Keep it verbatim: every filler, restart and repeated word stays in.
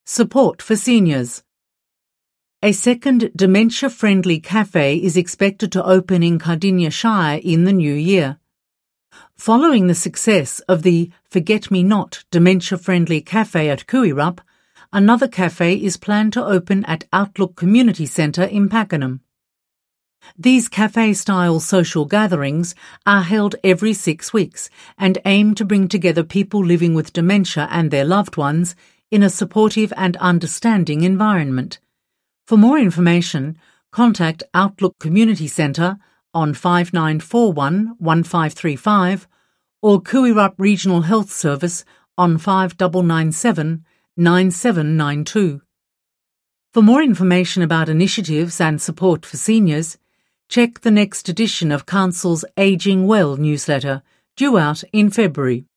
Support for seniors. A second dementia-friendly cafe is expected to open in Cardinia Shire in the new year. Following the success of the Forget-Me-Not dementia-friendly cafe at Kuirup, another cafe is planned to open at Outlook Community Centre in Pakenham. These cafe-style social gatherings are held every six weeks and aim to bring together people living with dementia and their loved ones in a supportive and understanding environment. For more information, contact Outlook Community Centre on five nine four one, one five three five or Kuirup Regional Health Service on five nine nine seven, nine seven nine two. For more information about initiatives and support for seniors, check the next edition of Council's Ageing Well newsletter, due out in February.